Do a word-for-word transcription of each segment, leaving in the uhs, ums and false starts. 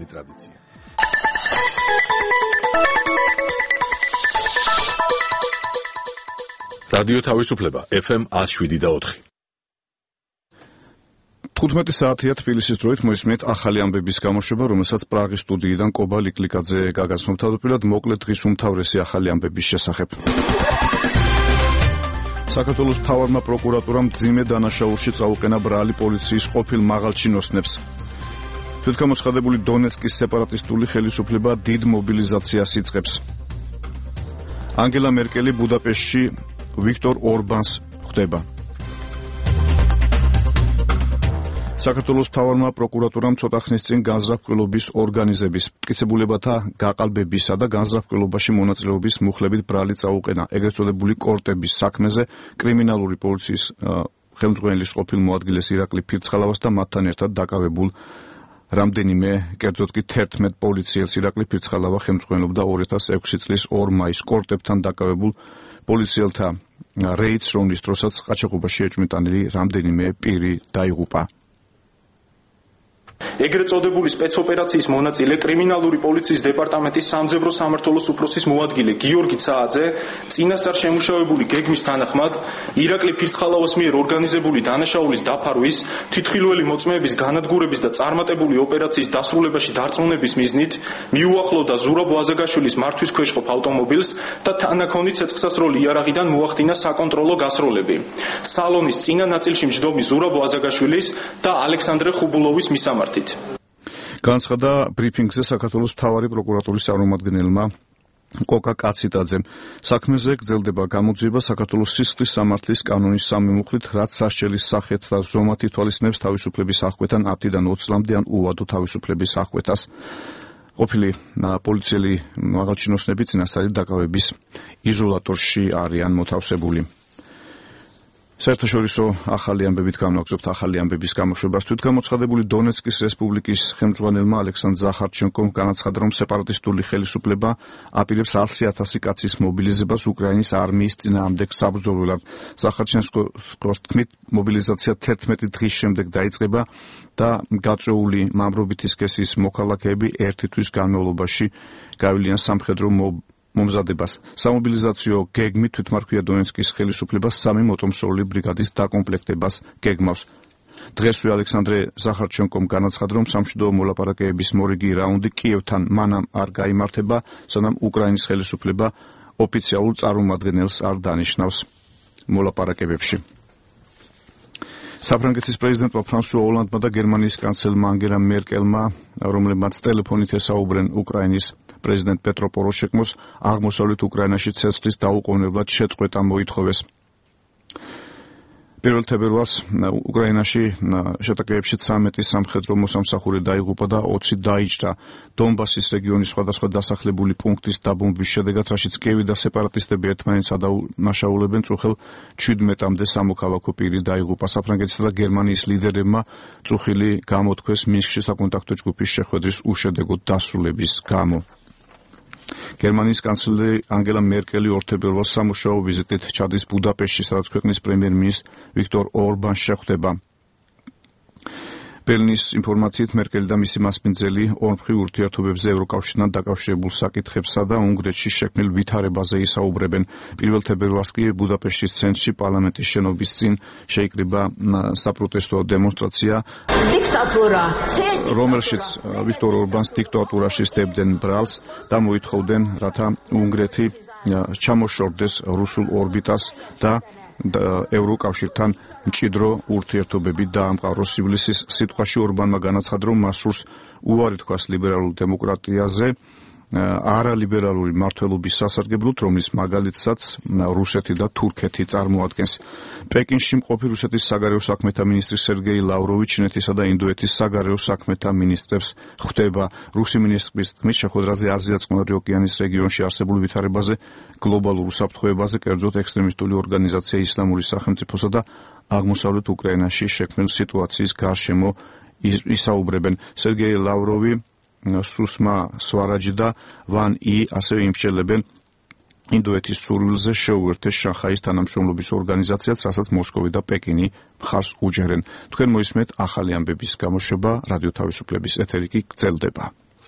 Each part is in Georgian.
კარგი ტრადიცია. რადიო თავისუფლება ეფ ემ one oh seven და four. თხუთმეტი საათია თბილისის დროით მოისმენთ ახალი ამბების გამოშვება, რომელსაც პრაღის სტუდიიდან კობა ლიკლიკაძე გაგაცნობთ. თავდაპირველად მოკლედ დღის უმთავრესი ახალი ამბების შესახებ. საქართველოს მთავარმა პროკურატურამ მძიმე დანაშაულში წაუყენა ბრალი პოლიციის ყოფილ მაღალჩინოსნებს. თვითგამოცხადებული დონეცკის სეპარატისტული ხელისუფლება დიდ მობილიზაციას იწყებს. ანგელა მერკელი ბუდაპეშტში ვიქტორ ორბანს ხვდება. საქართველოს მთავარმა პროკურატურამ ცოტა ხნის წინ განზრახ-მკვლელობის ორგანიზების, მტკიცებულებათა გაყალბებისა და განზრახ-მკვლელობაში მონაწილეობის მუხლებით ბრალი წაუყენა ეგრეთ წოდებული კორტების საქმეზე კრიმინალური პოლიციის ხელმძღვანელის ყოფილ მოადგილეს ირაკლი ფირცხალავას და მათთან ერთად დაკავებულ რამდენიმე, კერძოდ კი თერთმეტ პოლიციელს. ირაკლი ფირცხალავა ხელმძღვანელობდა ორი ათას ექვსი წლის ორ მაისს კორტებთან დაკავებულ პოლიციელთა რეიდს, რომლის დროსაც ყაჩაღობაში ეჭვმიტანილი რამდენიმე პირი დაიღუპა. ეგრეთ წოდებული სპეცოპერაციის მონაწილე კრიმინალური პოლიციის დეპარტამენტის სამძებრო სამმართველოს უფროსის მოადგილე გიორგი ცააძე წინასწარ შემუშავებული გეგმის თანახმად ირაკლი ფირცხალავას მიერ ორგანიზებული დანაშაულის დაფარვის, თვითხილველი მოწმეების განადგურების და წარმატებული ოპერაციის დასრულებაში დარწმუნების მიზნით მიუახლოვდა ზურაბ ვაზაგაშვილის მართვის ქვეშ ყოფ ავტომობილს და თანაქონი ცეცხლსასროლი იარაღიდან მოახდინა საკონტროლო გასროლები. სალონის წინა ნაწილში მჯდომი ზურაბ ვაზაგაშვილის და ალექსანდრე ხუბულოვის მისამართით. განცხადა ბრიფინგზე საქართველოს მთავარი პროკურატურის წარმომადგენელმა კოკა კაციტაძემ. საქმეზე გრძელდება გამოძიება საქართველოს სისხლის სამართლის კანონის სამი მუხლით, რაც სასჯელის სახეთ და ზომად ითვალისწინებს თავისუფლების აღკვეთან ათიდან ოცი წლამდე ან უვადო თავისუფლების აღკვეთას. ყოფილი პოლიციელი მაღალჩინოსნები წინასწარი დაკავების იზოლატორში არიან მოთავსებული. საერთაშორისო ახალი ამბებით გამოვაგზავნებთ ახალი ამბების გამოშვებას. თვითგამოცხადებული დონეცკის რესპუბლიკის ხელმძღვანელმა ალექსანდრ ზახარჩენკომ განაცხადა, რომ სეპარატისტული ხელისუფლება აპირებს ათი ათასი კაცის მობილიზებას უკრაინის არმიის წინააღმდეგ საბრძოლველად. ზახარჩენკოს თქმით, მობილიზაცია თერთმეტი დღის შემდეგ დაიწყება და გაწეული მამრობითი სქესის მოქალაქეები ერთი თვის განმავლობაში გავივლიან სამხედრო მომზადებას. სამობილიზაციო გეგმით თვითმარქვია დონეცკის ხელისუფლებას სამი მოტომსორული ბრიგადის დაკომპლექტებას გეგმავს. დღესვე ალექსანდრე ზახარჩენკომ განაცხადა, რომ სამშვიდობო მოლაპარაკებების მორიგი რაუნდი კიევთან მანამ არ გაიმართება, სანამ უკრაინის ხელისუფლება ოფიციალურ წარმომადგენელს არ დანიშნავს მოლაპარაკებებში. საფრანგეთის პრეზიდენტმა ფრანსუა ოლანდმა და გერმანიის კანცელერმა ანგელა მერკელმა, რომლებმაც ტელეფონით ესაუბრნენ უკრაინის პრეზიდენტ პეტრო პოროშენკოს, აღმოსავლეთ უკრაინაში ცეცხლის დაუყოვნებლად შეწყვეტა მოითხოვეს. პირველ თებერვალს უკრაინაში შეტაკებებში ცამეტი სამხედრო მოსამსახური დაიღუპა და ოცი დაიჭრა. დონბასის რეგიონის სხვადასხვა დასახლებული პუნქტის დაბომბვის შედეგად, რაშიც კიევი და სეპარატისტები ერთმანეთს ადანაშაულებენ, წუხელ ჩვიდმეტამდე სამოქალაქო პირი დაიღუპა. საფრანგეთისა და გერმანიის ლიდერებმა წუხილი გამოთქვეს მინსკში საკონტაქტო ჯგუფის შეხვედრის უშედეგო დასრულების გამო. გერმანიის კანცლერი ანგელა მერკელი ორ თებერვალს სამუშაო ვიზიტით ჩადის ბუდაპეშტში, სადაც ქვეყნის პრემიერ-მინისტრ ვიქტორ ორბანს შეხვდება. ბერლინის ინფორმაციით მერკელი და მისი მასპინძელი ორმხრივ ურთიერთობებზე ევროკავშირთან დაკავშირებულ საკითხებსა და უნგრეთში შექმნილ ვითარებაზე ისაუბრებენ. პირველ თებერვალს კი ბუდაპეშტის ცენტრში პარლამენტის შენობის წინ შეიკრიბა საპროტესტო დემონსტრაცია, რომელშიც ვიქტორ ორბანს დიქტატურაში სდებდნენ ბრალს და მოითხოვდნენ, რათა უნგრეთი ჩამოშორდეს რუსულ ორბიტას და ევროკავშირთან მჭიდრო ურთიერთობები დაამყაროს. ივლისის სიტყვაში ორბანმა განაცხადა, რომ მას სურს უარი თქვას ლიბერალურ დემოკრატიაზე, არალიბერალური მმართველობის სასარგებლოდ, რომლის მაგალითსაც რუსეთი და თურქეთი წარმოადგენს. პეკინში მყოფი რუსეთის საგარეო საქმეთა მინისტრი სერგეი ლავროვი ჩინეთისა და ინდოეთის საგარეო საქმეთა მინისტრებს ხვდება. რუსი მინისტრის თქმით, შეხვედრაზე აზია-წყნარი ოკეანის რეგიონში არსებულ ვითარებაზე, გლობალურ უსაფრთხოებაზე, კერძოდ ექსტრემისტული ორგანიზაცია ისლამური სახელმწიფოსა და აღმოსავლეთ უკრაინაში შექმნილ სიტუაციის გარშემო ისაუბრებენ. სერგეი ლავროვი, სუსმა სვარაჯი და ვან ი ასევე იმსჯელებენ ინდოეთის სურვილზე შეუერთეს შანხაის თანამშრომლობის ორგანიზაციაც, რასაც მოსკოვი და პეკინი მხარს უჭერენ. თქვენ მოისმენთ ახალი ამბების გამოშვება, რადიო თავისუფლების ეთერი კი გრძელდება.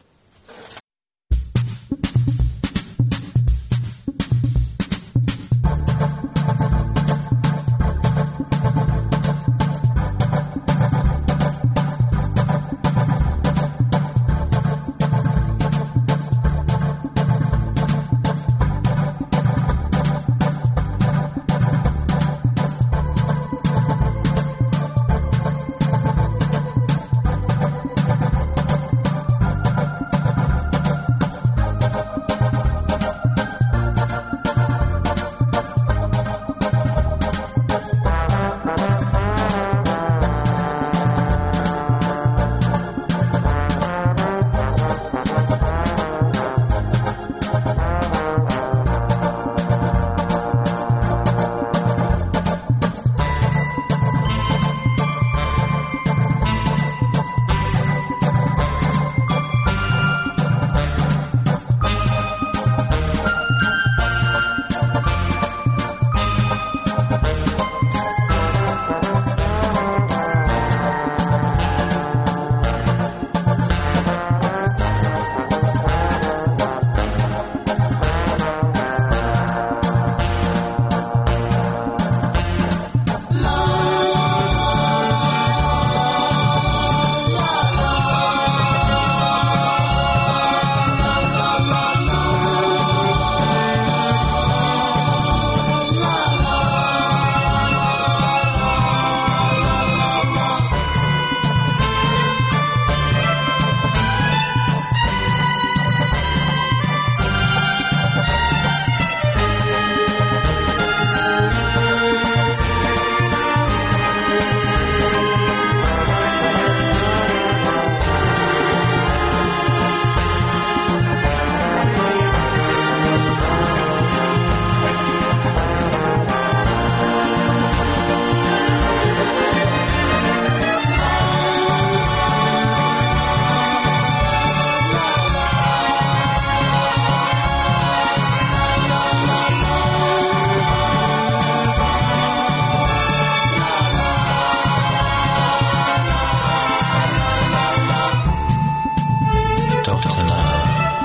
Doctor Love.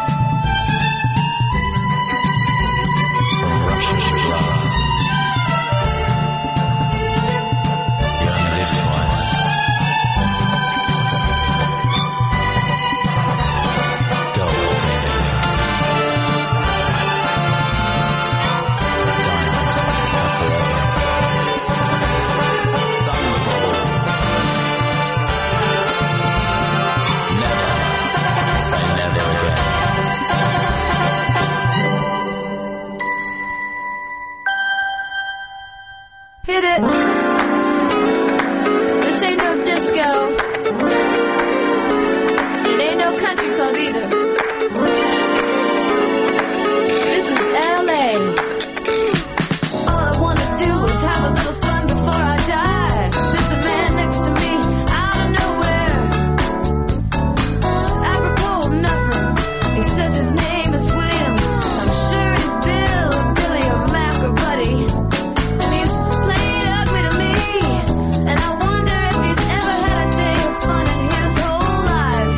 From Russia to love. You only live twice. Go, baby. Diamonds are forever. Thunderbolt. Never say never again. Hit it. This ain't no disco. It ain't no country club either. This is L A. All I wanna do is have a little fun before I die. Sits a man next to me out of nowhere. Apropos of nothing. He says his name is William. I'm sure it's Bill or Billy or Mac or Buddy. And he's playing ugly to me. And I wonder if he's ever had a day of fun in his whole life.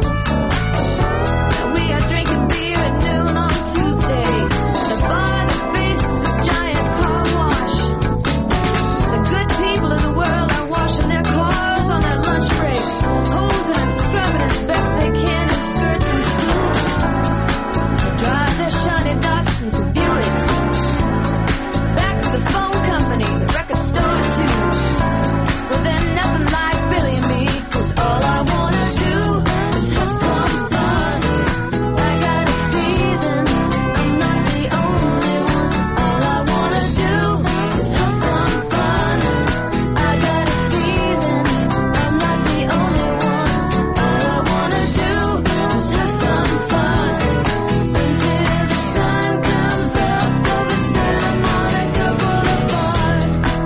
Now we are drinking beer at noon on Tuesday. The bar that faces a giant car wash. The good people of the world are washing their cars on their lunch break, hosing and scrubbing as best they can in skirts and suits. They drive their shiny Datsuns and Buicks. Back to the phone company, the record store too. Well, they're nothing like Billy and me, 'cause all I wanna do is have some fun. I got a feeling I'm not the only one. All I wanna do is have some fun. I got a feeling I'm not the only one. All I wanna do is have some fun. Until the sun comes up over Santa Monica Boulevard.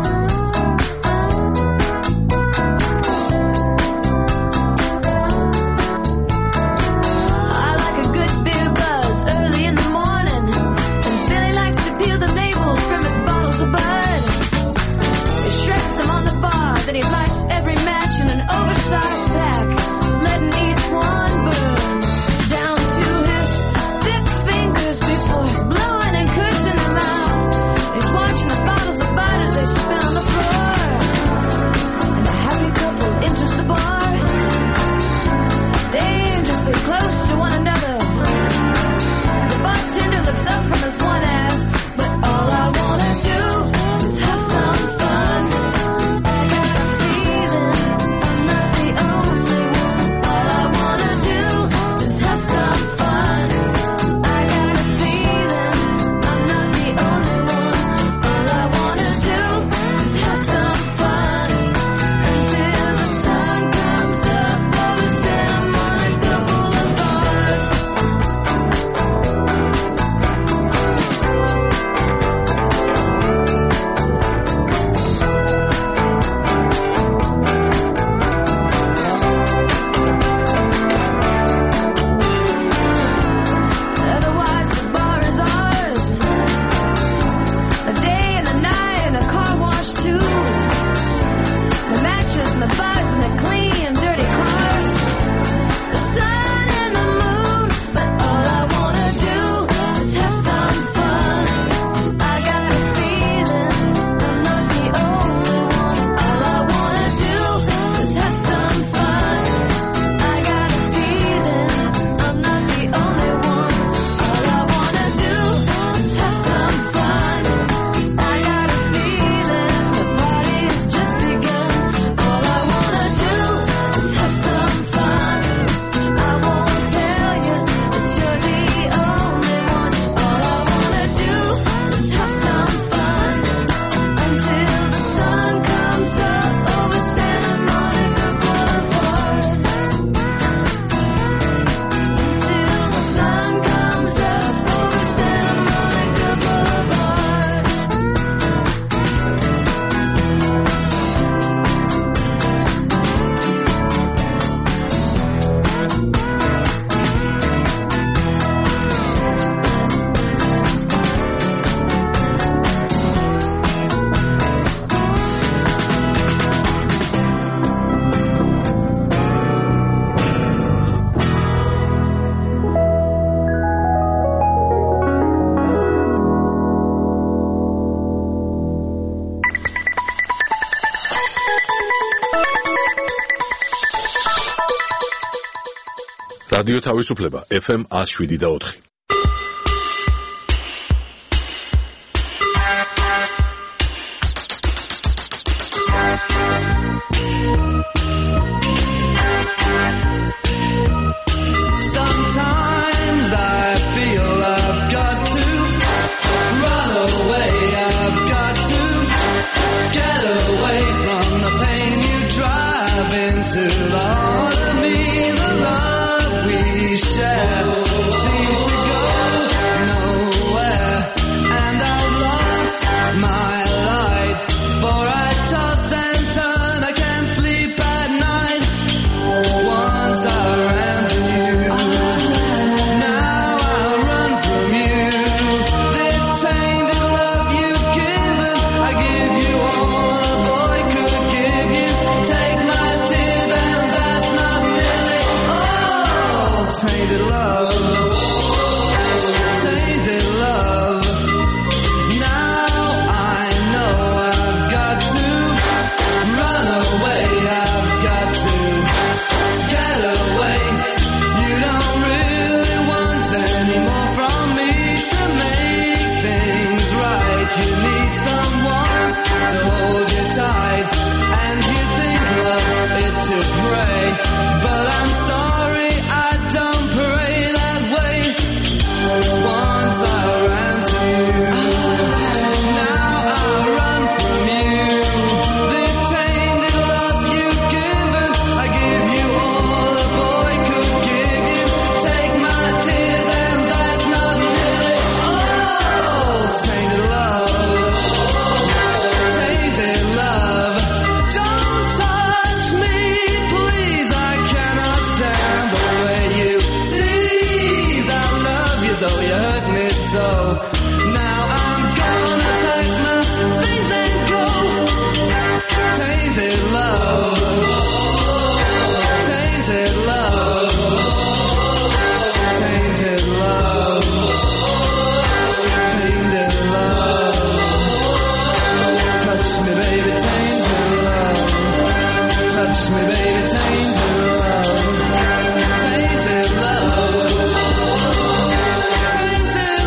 I like a good beer buzz early in the morning, and Billy likes to peel the labels from his bottles of Bud. He shreds them on the bar, then he lights every match in an oversized pack, letting each one burn down to his thick fingers before blowing and cursing them out. He's watching the bottles of Bud as they spin on the floor, and a happy couple enters the bar, dangerously close to one another. The bartender looks up from his one ass, but all I wanna do is have some fun. I got a feeling I'm not the only one. All I wanna do is have some fun. I got a feeling I'm not the only one. All I wanna do is have some fun. Until the sun comes up over Santa Monica Boulevard. რადიო თავისუფლება ეფ ემ one oh seven და four. Sometimes I feel I've got to run away, I've got to get away from the pain you drive into the heart of me. The love we share seems to go nowhere, and I've lost my light, for I toss and turn, I can't sleep at night. Once I ran to you, now I run from you. This tainted love you've given, I give you all a boy could give you. Take my tears and that's not nearly all. Tainted love, tainted love. Now I know I've got to run away, I've got to get away. You don't really want any more from me to make things right. You need someone to hold you tight, and you think love is to pray, but I'm sorry, I don't pray that way. Once I ran to you, now I run from you. This tainted love you've given, I give you all a boy could give you. Take my tears and that's not nearly all. Tainted love, tainted love. Don't touch me, please, I cannot stand the way you tease. I love you though you hurt me so. Now I'm gonna pack my things and go. Tainted love, tainted love, tainted love, tainted love. Touch me, baby, tainted love. Touch me, baby, tainted love. Tainted love, tainted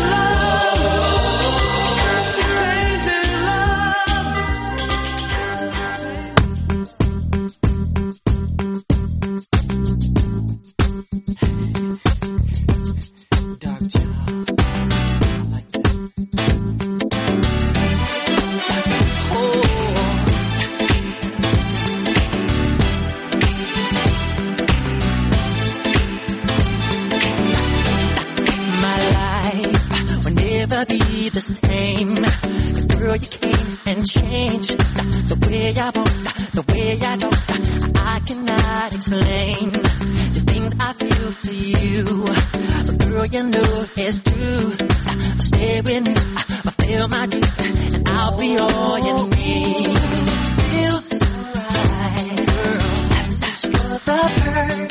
My life will never be the same. 'Cause girl, you came and changed the way I walk, the way I talk. I cannot explain the things I feel for you. But girl, you know it's true. I'll stay with you, I'll feel my dues, and I'll be all you need. Feels so right, girl. That's such the perfect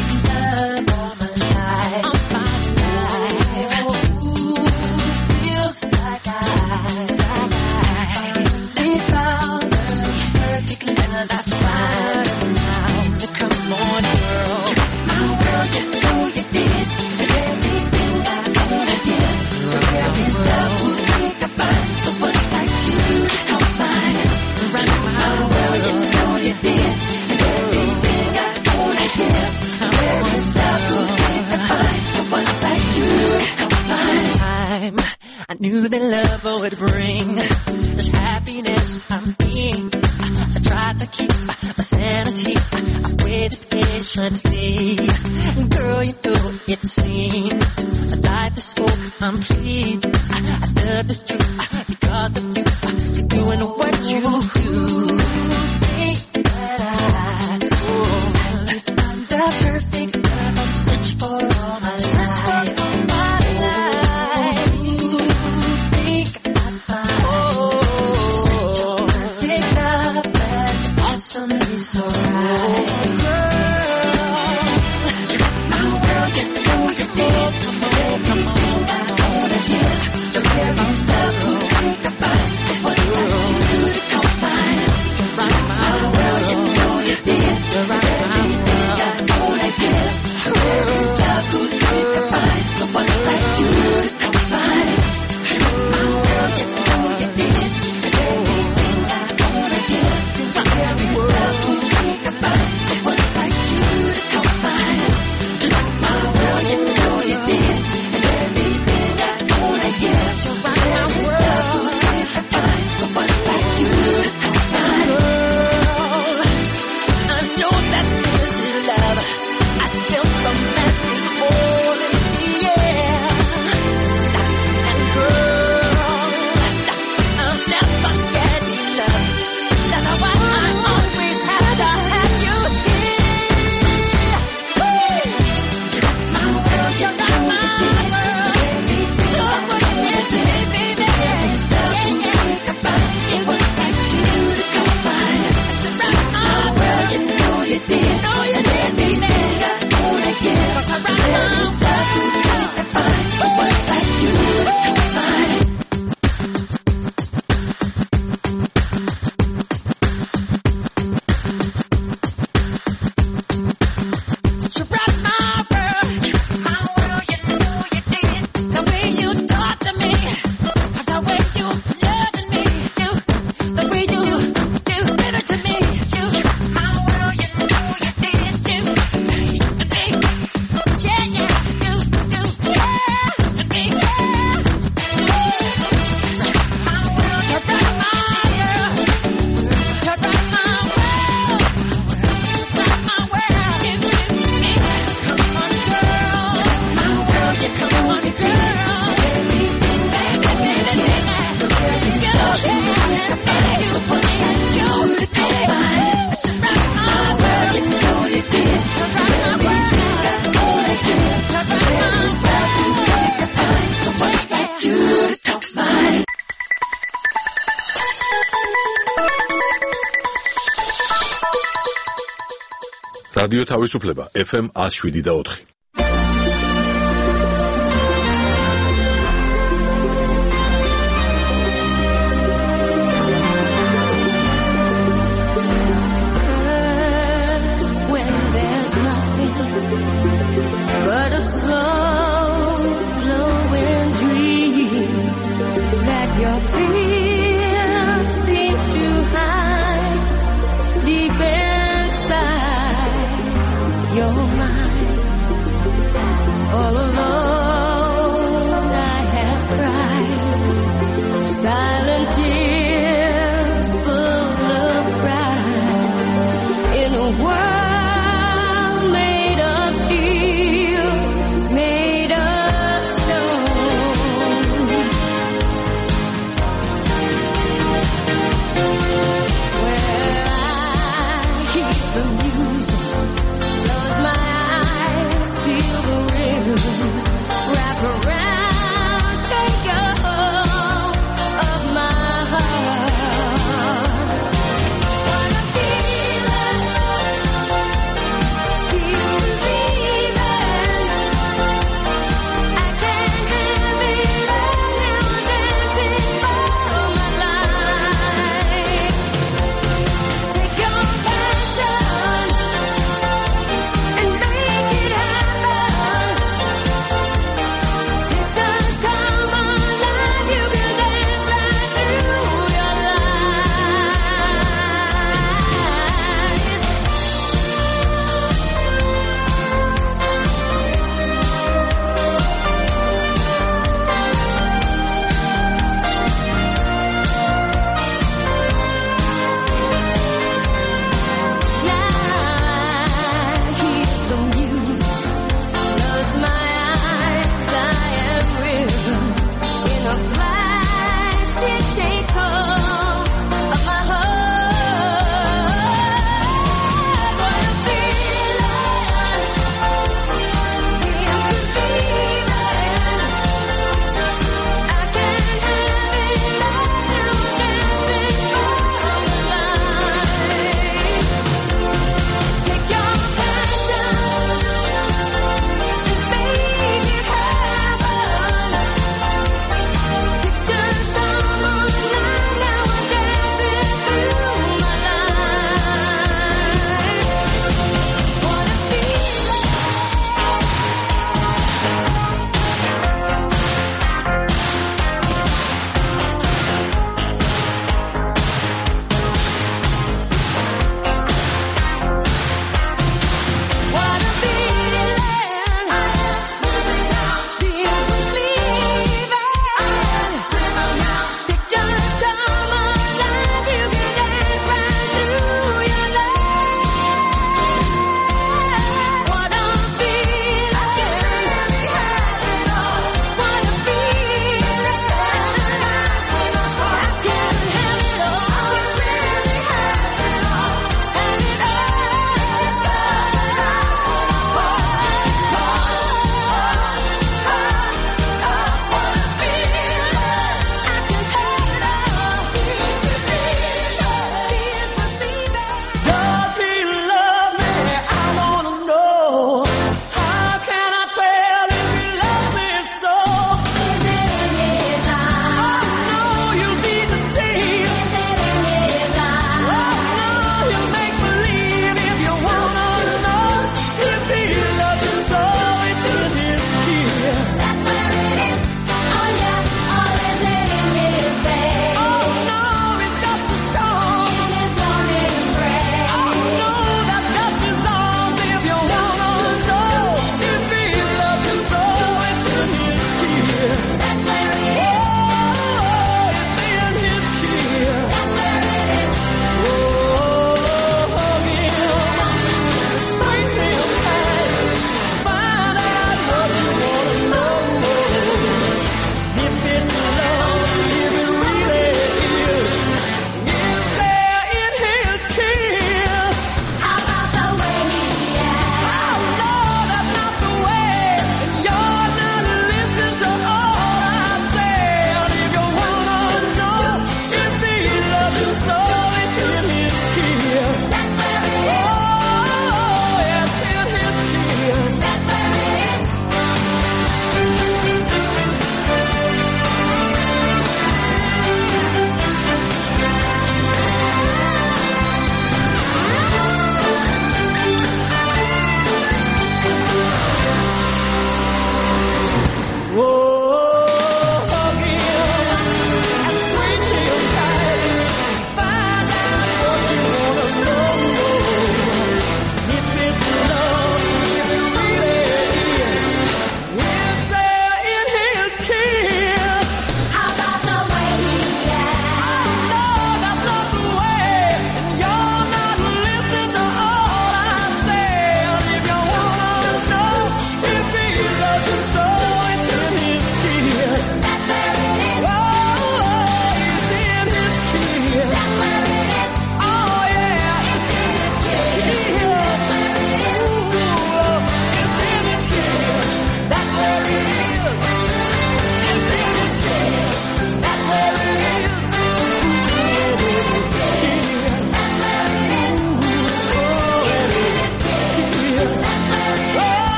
love all my life. All my life. Ooh, feels like I, like I finally found the perfect love. That's fine now. Come on, girl. My world, you know you did everything I wanna give. There is love who we can find, the one like you to come find. Right my world, you know you did everything I wanna give. There is love who we can find, the one like you to come find. Time I knew that love would bring this happiness I'm in. I tried to keep my sanity. I waited patiently. Girl, you know it seems life is so complete. I, I love this truth because of you. You're doing what you do. Think that I do. I found the perfect love. I search for all my life. All my life. Think I found such a perfect love that's awesomely so right. Girl, you got my world, you know you did. Everything I wanna give. The very love რადიო თავისუფლება ეფ ემ one oh seven და four. When there's nothing but a slow blowing dream that your fear seems to hide deep inside your mind.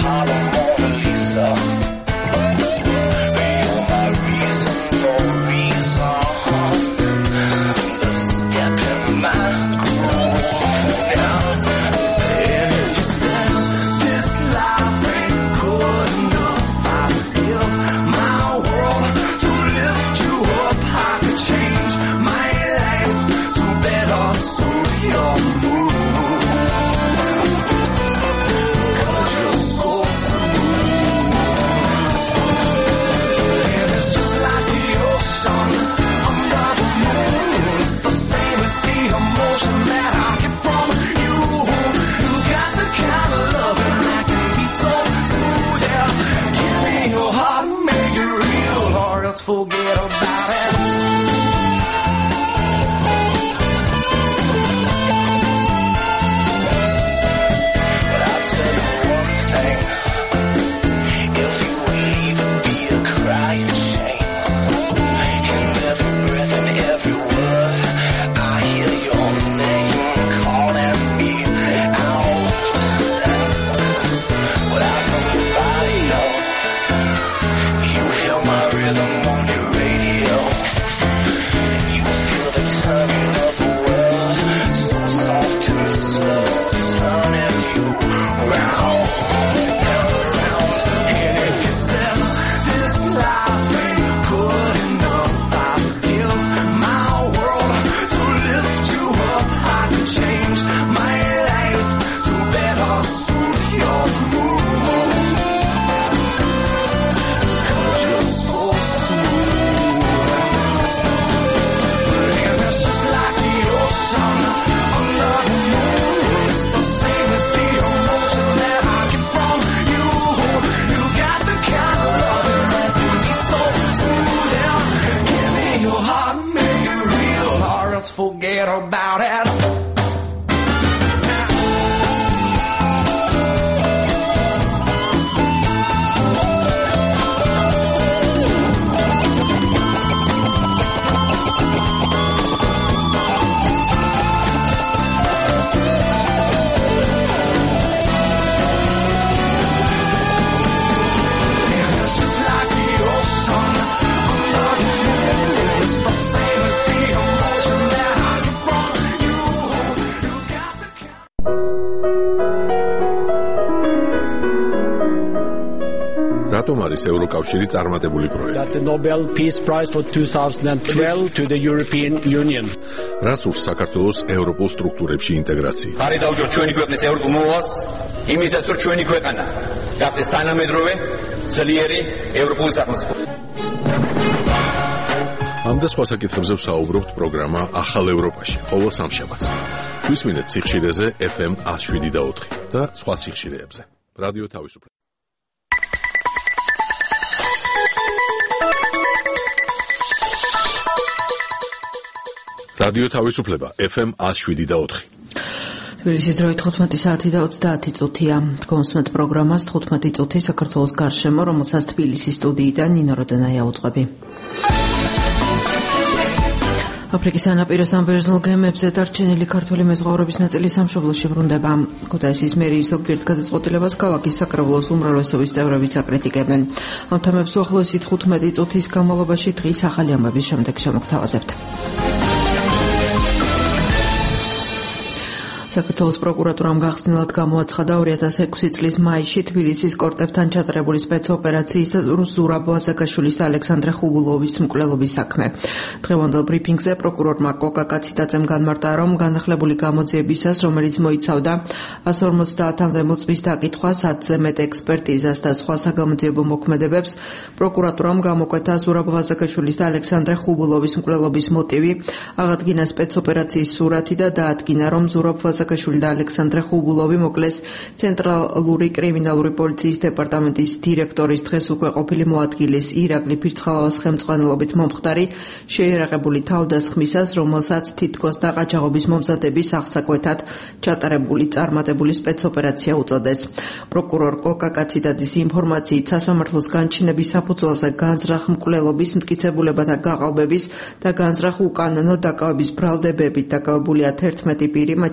Harlem Mona Lisa. You're my reason for a reason. The step in my groove now. And if you said this life ain't good enough, I would give my world to lift you up. I could change my life to better suit your mood. Cause you're so smooth. And it's just like the ocean under the moon. It's the same as the emotion that I get from you. You got the kind of loving that can be so smooth. Yeah, give me your heart and make it real, or else forget about it. But I'll tell you one thing. If you would leave it be a crying shame. In every breath and every word, I hear your name calling me out. Without nobody else, you hear my rhythm on your radio. You feel the turning of the world, so soft and slow, turning you round and round. And if you said this life ain't good enough, I would give my world to lift you up. I could change my life to better suit your mood. Cause you're so smooth. And it's just like the ocean under the moon. It's the same as the emotion that I get from you. You got the kind of loving that can be so smooth. Yeah, give me your heart and make it real, or else forget about it. And it's just like the ocean under the moon. It's the same as the emotion that I get from you. You got the kind. რატომ არის ევროკავშირი წარმატებული პროექტი? That the Nobel Peace Prize for twenty twelve to the European Union. რას ურს საქართველოს ევროპულ სტრუქტურებში ინტეგრაცია? ხარი დავუჯოთ ჩვენი ქვეყნის ევროპულ მოვალს, იმისაც რომ ჩვენი ქვეყანა გახდეს თანამედროვე, ძლიერი ევროპული სახელმწიფო. ამ და სხვა საკითხებზე ვსაუბრობთ პროგრამა ახალ ევროპაში, ყოველ სამშაბათს. გვისმინეთ სიხშირეზე ეფ ემ one oh seven და four და სხვა სიხშირეებზე. რადიო თავისუფლება. რადიო თავისუფლება ეფ ემ one oh seven და four. თბილისის დროით თხუთმეტი საათი და ოცდაათი წუთია. გონსმენთ პროგრამას თხუთმეტი წუთი საქართველოს გარშემო, რომელსაც თბილისის სტუდიიდან ნინო როდენაია უწყები. აფრიკის სანაპიროს ამ ბერძნულ გემებზე დარჩენილი ქართველი მეზღვაურების ნაწილი სამშობლოში ბრუნდება. ქუთაისის მერიის ზოგიერთ გადაწყვეტილებას ქალაქის საკრებულოს უმრავლესობის წევრებიც აკრიტიკებენ. ამ თემებს უახლოესი თხუთმეტი წუთის განმავლობაში დღის ახალი ამბების შემდეგ შემოგთავაზებთ. საქართველოს პროკურატურამ გახსნილად გამოაცხადა two thousand six წლის მაისში თბილისის კორტებთან ჩატარებული სპეცოპერაციის და ზურაბ ვაზაგაშვილის და ალექსანდრე ხუბულოვის მკვლელობის საქმე. დღევანდელ ბრიფინგზე პროკურორმა კოკა კაციდაძემ განმარტა, რომ განახლებული გამოძიებისას, რომელიც მოიცავდა one hundred forty-მდე მოწმის დაკითხვას, ათზე მეტ ექსპერტიზას და სხვა საგამოძიებო მოქმედებებს, პროკურატურამ გამოკვეთა ზურაბ ვაზაგაშვილის და ალექსანდრე ხუბულოვის მკვლელობის მოტივი, აღადგინა სპეცოპერაციის სურათი და დაადგინა, რომ ზურაბ ვაზაგაშვილი და ალექსანდრე ხუბულოვი მოკლეს ცენტრალური კრიმინალური პოლიციის დეპარტამენტის დირექტორის დღეს უკვე ყოფილი მოადგილის ირაკლი ფირცხალავას ხელმძღვანელობით მომხდარი შეერაღებული თავდასხმისას, რომელსაც თითქოს და ყაჩაღობის მომზადების აღსაკვეთად ჩატარებული წარმატებული სპეცოპერაცია უწოდეს. პროკურორ კოკა კაციდაძის ინფორმაციით, სასამართლოს განჩინების საფუძველზე განზრახ მკვლელობის, მტკიცებულებათა გაყალბების და განზრახ უკანონო დაკავების ბრალდებებით დაკავებულია თერთმეტი პირი, მათ შორის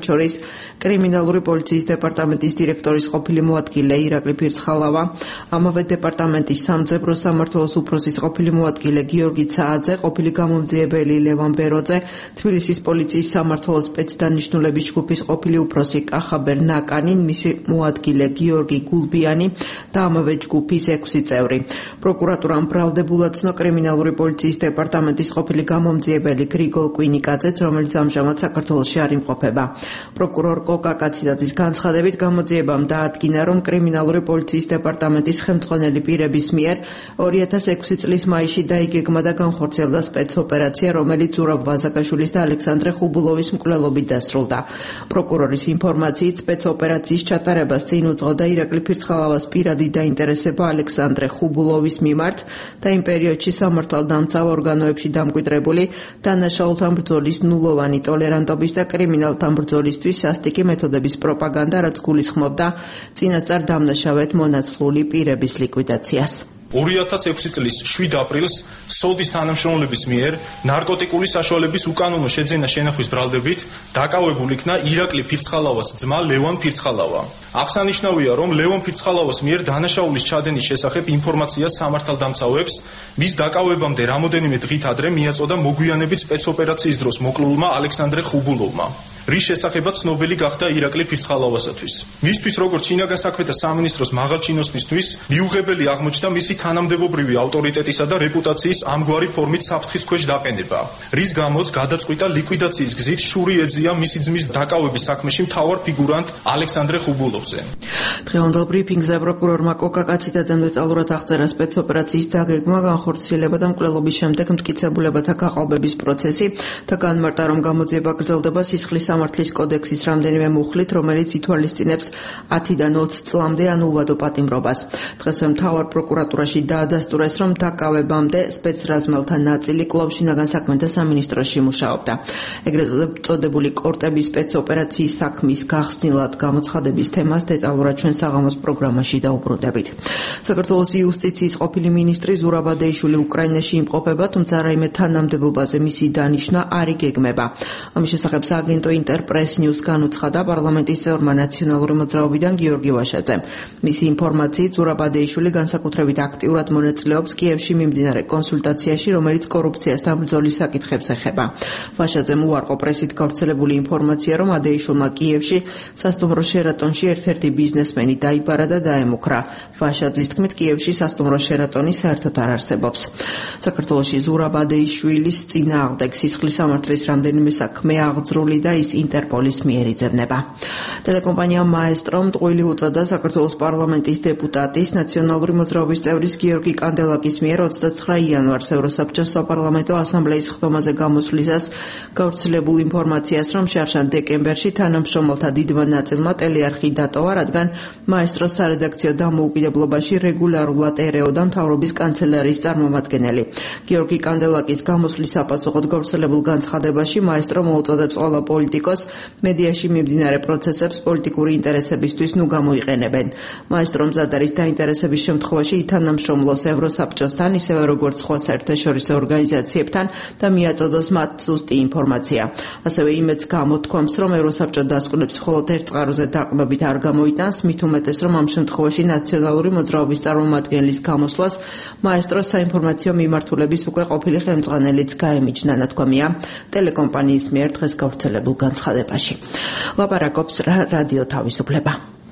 კრიმინალური პოლიციის დეპარტამენტის დირექტორის ყოფილი მოადგილე ირაკლი ფირცხალავა, ამავე დეპარტამენტის სამძებრო სამმართველოს უფროსის ყოფილი მოადგილე გიორგი ცააძე, ყოფილი გამომძიებელი ლევან ბეროძე, თბილისის პოლიციის სამმართველოს სპეცდანიშნულების ჯგუფის ყოფილი უფროსი კახაბერ ნაკანი, მისი მოადგილე გიორგი გულბიანი და ამავე ჯგუფის ექვსი წევრი. პროკურატურამ ბრალდებულად ცნო კრიმინალური პოლიციის დეპარტამენტის ყოფილი გამომძიებელი გრიგოლ კვინიკაძეც, რომელიც ამჟამად საქართველოში არ იმყოფება. პროკურორ კოკა კაციდაძის განცხადებით გამოძიებამ დაადგინა, რომ კრიმინალური პოლიციის დეპარტამენტის ხელმძღვანელი პირების მიერ ორი ათას ექვსი წლის მაისში დაიგეგმა და განხორციელდა სპეცოპერაცია, რომელიც ზურაბ ვაზაკაშვილის და ალექსანდრე ხუბულოვის მკვლელობით დასრულდა. პროკურორის ინფორმაციით სპეცოპერაციის ჩატარებას წინ უძღოდა ირაკლი ფირცხალავას პირადი დაინტერესება ალექსანდრე ხუბულოვის მიმართ და იმ პერიოდში სამართალდამცავ ორგანოებში დამკვიდრებული დანაშაულთან ბრძოლის ნულოვანი ტოლერანტობის და კრიმინალთან ბრძოლისთვის სასტიკი მეთოდების პროპაგანდა, რაც გულისხმობდა წინასწარ დამნაშავედ მონათლული პირების ლიკვიდაციას. ორი ათას ექვსი წლის შვიდ აპრილს სოდის თანამშრომლების მიერ ნარკოტიკული საშუალების უკანონო შეძენა შენახვის ბრალდებით დაკავებულ იქნა ირაკლი ფირცხალავას ძმა ლევან ფირცხალავა. აღსანიშნავია, რომ ლევან ფირცხალავას მიერ დანაშაულის ჩადენის შესახებ ინფორმაცია სამართალდამცავებს მის დაკავებამდე რამოდენიმე დღით ადრე მიაწოდა მოგვიანებით სპეცოპერაციის დროს მოკლულმა ალექსანდრე ხუბულოვმა, რის შესახებაც ცნობილი გახდა ირაკლი ფირცხალავასათვის. მისთვის, როგორც შინაგან საქმეთა სამინისტროს მაღალჩინოსნისთვის, მიუღებელი აღმოჩნდა მისი თანამდებობრივი ავტორიტეტისა და რეპუტაციის ამგვარი ფორმით საფრთხის ქვეშ დაყენება, რის გამოც გადაწყვიტა ლიკვიდაციის გზით შური ეძია მისი ძმის დაკავების საქმეში მთავარ ფიგურანტ ალექსანდრე ხუბულოვზე. დღევანდელ ბრიფინგზე პროკურორმა კოკა კაციდაძემ დეტალურად აღწერა სპეცოპერაციის დაგეგმა, განხორციელება და მკვლელობის შემდეგ მტკიცებულებათა გაყალბების პროცესი და განმარტა, რომ გამოძიება გრძელდება სისხლის სამართლის კოდექსის რამდენიმე მუხლით, რომელიც ითვალისწინებს ათიდან ოცი წლამდე ან უვადო პატიმრობას. დღესვე მთავარ პროკურატურაში დაადასტურეს, რომ დაკავებამდე სპეცრაზმელთა ნაწილი კვლავ შინაგან საქმეთა სამინისტროში მუშაობდა. ეგრეთ წოდებული კორტების სპეცოპერაციის საქმის გახსნილად გამოცხადების თემას დეტალურად ჩვენ საღამოს პროგრამაში დაუბრუნდებით. საქართველოს იუსტიციის ყოფილი მინისტრი ზურაბ ადეიშვილი უკრაინაში იმყოფება, თუმცა რაიმე თანამდებობაზე მისი დანიშვნა არ იგეგმება. ამის შესახებ სააგენტო ინტერპრეს ნიუს განუცხადა პარლამენტის წევრმა ნაციონალური მოძრაობიდან გიორგი ვაშაძემ. მისი ინფორმაციით ზურაბ ადეიშვილი განსაკუთრებით აქტიურად მონაწილეობს კიევში მიმდინარე კონსულტაციაში, რომელიც კორუფციასთან ბრძოლის საკითხებს ეხება. ვაშაძემ უარყო პრესით გავრცელებული ინფორმაცია, რომ ადეიშვილმა კიევში სასტუმრო შერატონში ერთ-ერთი ბიზნესმენი დაიბარა და დაემუქრა. ვაშაძის თქმით, კიევში სასტუმრო შერატონი საერთოდ არ არსებობს. საქართველოში ზურაბ ადეიშვილის წინააღმდეგ სისხლის სამართლის რამდენიმე საქმე აღძრული და ის ინტერპოლის მიერ იძებნება. ტელეკომპანია მაესტრომ ტყუილი უწოდა საქართველოს პარლამენტის დეპუტატის ნაციონალური მოძრაობის წევრის გიორგი კანდელაკის მიერ ოცდაცხრა იანვარს ევროსაბჭოს საპარლამენტო ასამბლეის ხდომაზე გამოსვლისას გავრცელებულ ინფორმაციას, რომ შარშან დეკემბერში თანამშრომელთა დიდმა ნაწილმა ტელეარხი დატოვა, რადგან მაესტროს სარედაქციო დამოუკიდებლობაში რეგულარულად ერეოდა მთავრობის კანცელარიის წარმომადგენელი. გიორგი კანდელაკის გამოსვლის საპასუხოდ გავრცელებულ განცხადებაში მაესტრო მოუწოდებს ყველა პოლიტიკოს მედიაში მიმდინარე პროცესებს პოლიტიკური ინტერესებისთვის ნუ გამოიყენებენ. მაესტრო მზად არის დაინტერესების შემთხვევაში ითანამშრომლოს ევროსაბჭოსთან, ისევე როგორც სხვა საერთაშორისო ორგანიზაციებთან და მიაწოდოს მათ ზუსტი ინფორმაცია. ასევე იმედს გამოთქვამს, რომ ევროსაბჭო დასკვნებს მხოლოდ ერთ წყაროზე დაყრდნობით არ გამოიტანს, მით უმეტეს, რომ ამ შემთხვევაში ნაციონალური მოძრაობის წარმომადგენლის გამოსვლას მაესტროს საინფორმაციო მიმართულების უკვე ყოფილი ხელმძღვანელიც გაემიჯნა, ნათქვამია ტელეკომპანიის მიერ დღეს გავრცელებულ განცხადებაში. ლაპარაკობს რადიო თავისუფლება.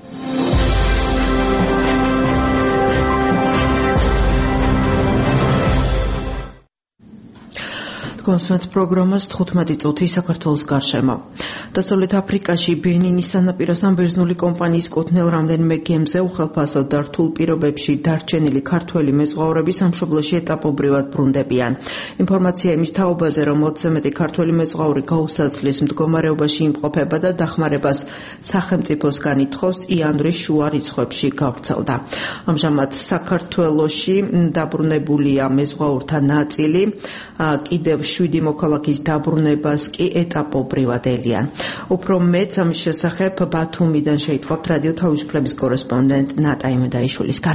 კონსმეთ პროგრამას თხუთმეტი წუთი საქართველოს გარშემო. დასავლეთ აფრიკაში ბენინის სანაპიროსთან ბერძნული კომპანიის კუთვნილ რამდენიმე გემზე უხელფასო და რთულ პირობებში დარჩენილი ქართველი მეზღვაურები სამშობლოში ეტაპობრივად ბრუნდებიან. ინფორმაცია იმის თაობაზე, რომ ოცზე მეტი ქართველი მეზღვაური გაუსაცლის მდგომარეობაში იმყოფება და დახმარებას სახელმწიფოსგან ითხოვს, იანვრის შუა რიცხვებში გავრცელდა. ამჟამად საქართველოში დაბრუნებულია მეზღვაურთა ნაწილი, კიდევ შვიდი მოქალაქის დაბრუნებას კი ეტაპობრივად ელიან. უფრო მეც ამის შესახებ ბათუმიდან შეიტყობთ რადიო თავისუფლების კორესპონდენტ ნატა იმედაიშვილისგან.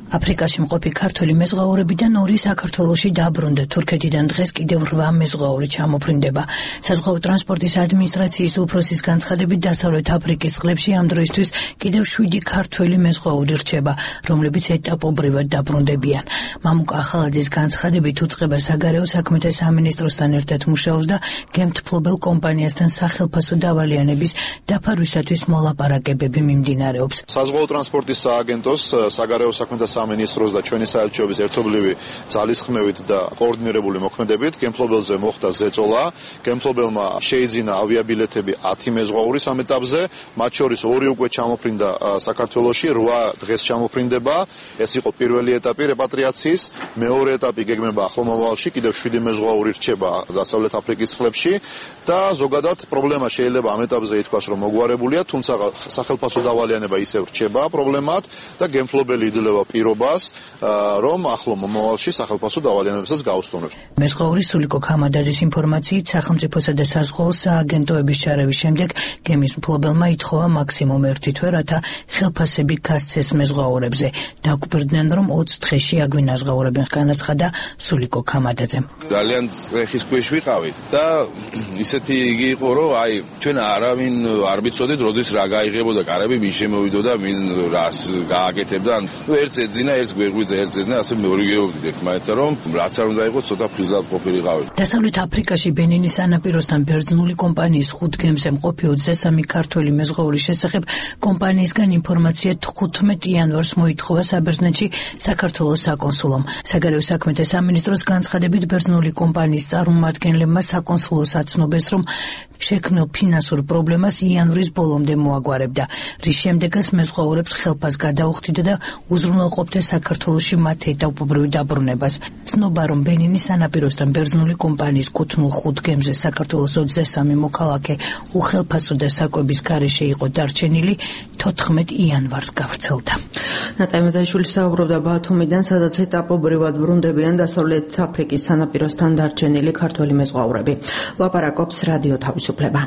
აფრიკაში მყოფი ქართველი მეზღვაურებიდან ორი საქართველოში დაბრუნდა. თურქეთიდან დღეს კიდევ რვა მეზღვაური ჩამოფრინდება. საზღვაო ტრანსპორტის ადმინისტრაციის უფროსის განცხადებით დასავლეთ აფრიკის წყლებში ამ დროისთვის კიდევ შვიდი ქართველი მეზღვაური რჩება, რომლებიც ეტაპობრივად დაბრუნდებიან. მამუკა ახალაძის განცხადებით უწყება საგარეო საქმეთა სამინისტროსთან ერთად მუშაობს და გემთფლობელ კომპანიასთან სახელფასო დავალიანების დაფარვისათვის მოლაპარაკებები მიმდინარეობს. საზღვაო ტრანსპორტის სააგენტოს საგარეო საქმეთა სამინისტროს და ჩვენი საელჩოების ერთობლივი ძალისხმევით და კოორდინირებული მოქმედებით გემთფლობელზე მოხდა ზეწოლა. გემთფლობელმა შეიძინა ავიაბილეთები ათი მეზღვაურის ამ ეტაპზე, მათ შორის ორი უკვე ჩამოფრინდა საქართველოში, რვა დღეს ჩამოფრინდება. ეს იყო პირველი ეტაპი რეპატრიაციის, მეორე ეტაპი გეგმება ახლომავალში, კიდევ შვიდი მეზღვაური რჩება დასავლეთ აფრიკის წყლებში და ზოგადად პრობლემა შეიძლება ამ ეტაპზე ითქვას, რომ მოგვარებულია, თუმცა სახელფასო დავალიანება ისევ რჩება პრობლემად და გემთფლობელი იძლევა პირობას, რომ ახლო მომავალში სახელფასო დავალიანებასაც გაუსტუმრებს. მეზღვაური სულიკო ქამადაძის ინფორმაციით სახელმწიფოსა და საზღვაო სააგენტოების ჩარევის შემდეგ გემის მფლობელმა ითხოვა მაქსიმუმ ერთი თვე, რათა ხელფასები გასცეს მეზღვაურებზე. დაგვირდნენ, რომ ოცი დღეში აგვინაზღაურებენ, განაცხადა სულიკო ქამადაძემ. ძალიან წეხის ქვეშ ვიყავით და ისეთი იგი იყო, რომ აი ჩვენ არავინ არ ვიცოდით, როდის რა გაიღებოდა კარები, ვინ შემოვიდოდა, ვინ რას გააკეთებდა. ერთ ეძინა, ერთ გვერდზე, ერთ ეძინა, ასე მორიგეობდით ერთმანეთს, რომ რაც არ უნდა იყოს, ცოტა ფრიზლად ყოფილიყავით. დასავლეთ აფრიკაში ბენინის სანაპიროსთან ბერძნული კომპანიის ხუთ გემზე მყოფი ოცდასამი ქართველი მეზღვაურის შესახებ კომპანიისგან ინფორმაცია თხუთმეტი იანვარს მოითხოვა საბერძნეთში საქართველოს საკონსულომ. საგარეო საქმეთა სამინისტროს განცხადებით ბერძნული კომპანიის წარმომადგენლებმა საკონსულოს აცნობეს, რომ შექმნილ ფინანსურ პრობლემას იანვრის ბოლომდე მოაგვარებდა, რის შემდეგაც მეზღვაურებს ხელფას გადაუხდიდა და უზრუნველყოფდა საქართველოში მათ ეტაპობრივ დაბრუნებას. ცნობა, რომ ბენინის სანაპიროსთან ბერძნული კომპანიის კუთვნილ ხუთ გემზე საქართველოს ოცდასამი მოქალაქე უხელფასო და საკვების გარეშე იყო დარჩენილი, თოთხმეტ იანვარს გავრცელდა. ნატა მედაიშვილი საუბრობდა ბათუმიდან, სადაც ეტაპობრივად ბრუნდებიან დასავლეთ აფრიკის სანაპიროსთან დარჩენილი ქართველი მეზღვაურები. ლაპარაკობს რადიო თავისუფლება.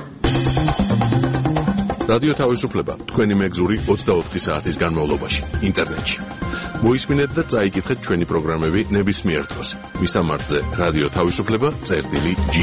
რადიო თავისუფლება თქვენი მეგზური ოცდაოთხი საათის განმავლობაში ინტერნეტში. მოისმინეთ და წაიკითხეთ ჩვენი პროგრამები ნებისმიერ დროს. მისამართზე რადიო თავისუფლება წერტილი ჯი.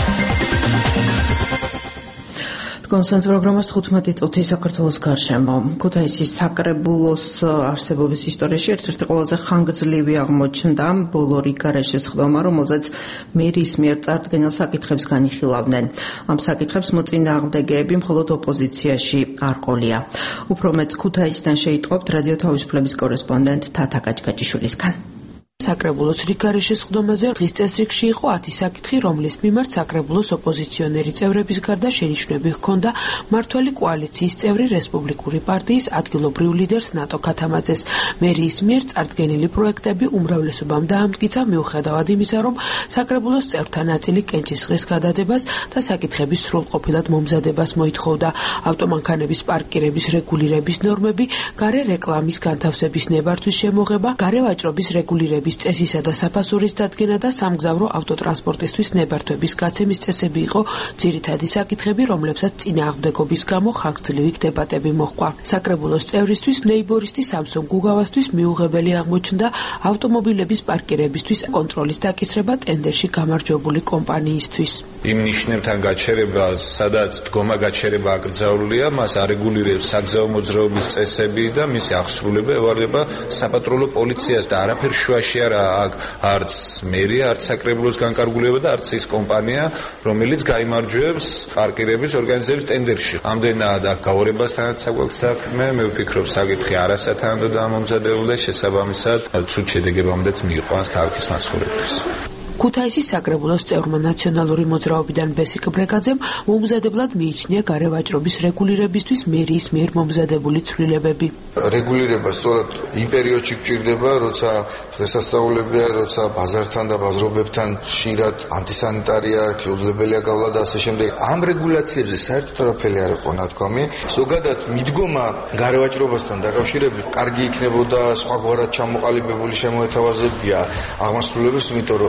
კონსენს პროგრამას თხუთმეტი წუთი საქართველოს გარშემო. ქუთაისის საკრებულოს არსებობის ისტორიაში ერთ-ერთი ყველაზე ხანგრძლივი აღმოჩნდა ბოლორი გარეშე სხდომა, რომელზეც მერის მიერ წარდგენილ საკითხებს განიხილავდნენ. ამ საკითხებს მოწინააღმდეგეები მხოლოდ ოპოზიციაში არ ყოლია. უფრო მეტ ქუთაისიდან შეიტყობთ რადიო თავისუფლების კორესპონდენტ თათა გაჭგაჭიშვილისგან. საკრებულოს რიგგარეშე სხდომაზე დღის წესრიგში იყო ათი საკითხი, რომლის მიმართ საკრებულოს ოპოზიციონერი წევრების გარდა შენიშვნები ჰქონდა მართველი კოალიციის წევრი რესპუბლიკური პარტიის ადგილობრივ ლიდერს ნატო ქათამაძეს. მერიის მიერ წარდგენილი პროექტები უმრავლესობამ დაამტკიცა, მიუხედავად იმისა, რომ საკრებულოს წევრთა ნაწილი კენჭისყრის გადადებას და საკითხების სრულყოფილად მომზადებას მოითხოვდა. ავტომანქანების პარკირების რეგულირების ნორმები, გარე რეკლამის განთავსების ნებართვის შემოღება, გარე ვაჭრობის რეგულირების წესისა და საფასურის დადგენა და სამგზავრო ავტოტრანსპორტისთვის ნებართვების გაცემის წესები იყო ძირითადი საკითხები, რომლებსაც წინააღმდეგობის გამო ხანგრძლივი დებატები მოჰყვა. საკრებულოს წევრისთვის ლეიბორისტი სამსონ გუგავასთვის მიუღებელი აღმოჩნდა ავტომობილების პარკირებისთვის კონტროლის დაკისრება ტენდერში გამარჯვებული კომპანიისთვის. იმ ნიშნებთან გაჩერება, სადაც დგომა გაჩერება აკრძალულია, მას არეგულირებს საგზაო მოძრაობის წესები და მისი აღსრულება ევარდება საპატრულო პოლიციას და არაფერ შუაში არა აქ არც მერია, არც საკრებულოს განკარგულება და არც ის კომპანია, რომელიც გაიმარჯვებს პარკირების ორგანიზების ტენდერში. ამდენად აქ გაორებასთანაც საკვებს საქმე, მე ვფიქრობ საკითხი არასათანადო დამამზადებული და შესაბამისად ცუდ შედეგებამდეც მიიყვანს ქალაქის მაცხოვრებელს. ქუთაისის საკრებულოს წევრმა ნაციონალური მოძრაობიდან ბესიკ ბრეკაძემ მომზადებლად მიიჩნია გარე ვაჭრობის რეგულირებისთვის მერიის მიერ მომზადებული ცვლილებები. რეგულირება სწორად იმ პერიოდში გჭირდება, როცა დღესასწაულებია, როცა ბაზართან და ბაზრობებთან ხშირად ანტისანიტარია, შეუძლებელია გავლა და ასე შემდეგ. ამ რეგულაციებზე საერთოდ არაფერი არ იყო ნათქვამი. ზოგადად მიდგომა გარე ვაჭრობასთან დაკავშირებით კარგი იქნებოდა სხვაგვარად ჩამოყალიბებული შემოეთავაზებია აღმასრულებელს, იმიტომ რომ ეს